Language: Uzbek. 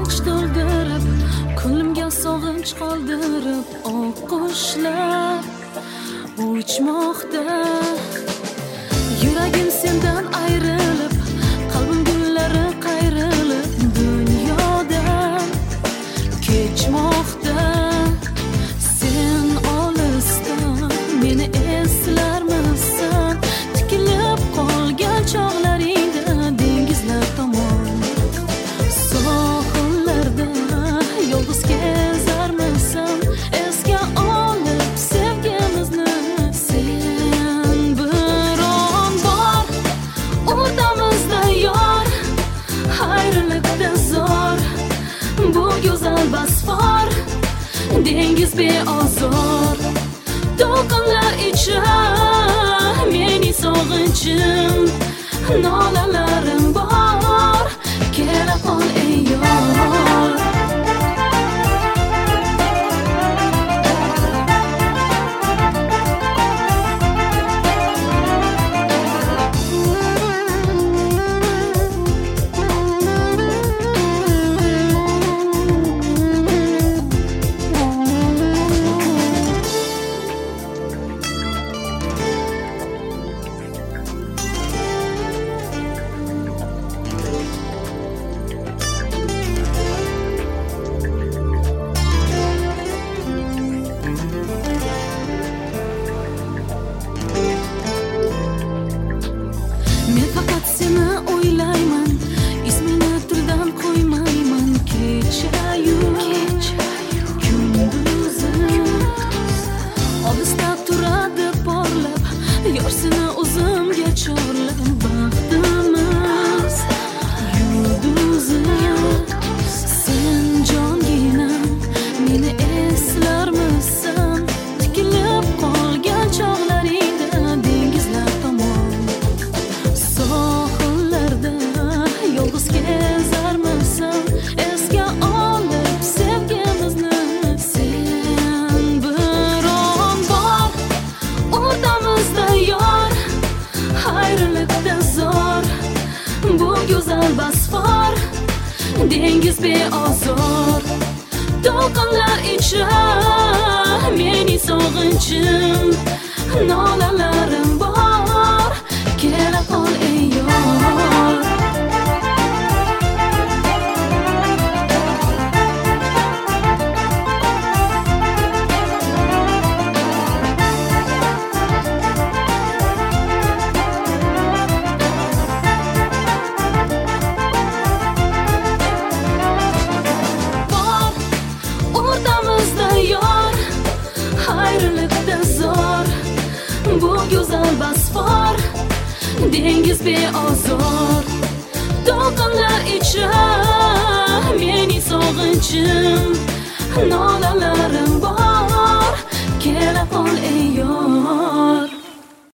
qish to'ldirib, ko'nglimga sog'inch qoldirib, oq qushlar uchmoqda. Yuragim sendan ayrilib, qalbim gullari qayrilib, dunyodan kechmoqda. Sen olisda meni eslarmisan? Tikilib qolgan chog'laringda dengizlar tomon, sohillarda yolg'iz kezarmisan? Esga olib sevgimizni sen. Biron bor o'rtamizda yor, ayriliqda zor, bu go'zal basfor dengiz beozor. To'lqinlar ichra meni sog'inchim, nolalarim bor, kela qol ey yor. Men faqat seni o'ylayman, ismini tildan qo'ymayman. Kechayu kunduzim olisda turadi porlab, yor seni o'zimga chorlab. Baxtimiz yulduzi sen jonginam, meni eslarmisan? Tikilib qolgan chog'laringda dengizlar tomon, sohillarda yolg'iz kezarmisan? Esga olib sevgimizni sen. Biron bor o'rtamizda yor, ayriliqda zor, bu go'zal basfor dengiz beozor. To'lqinlar ichra meni sog'inchim, nolalarim bor, kela qol ey yor. O'rtamizda yor, ayriliqda zor, bu go'zal basfor dengiz beozor. To'lqinlar ichra meni sog'inchim, nolalarim bor, kela qol ey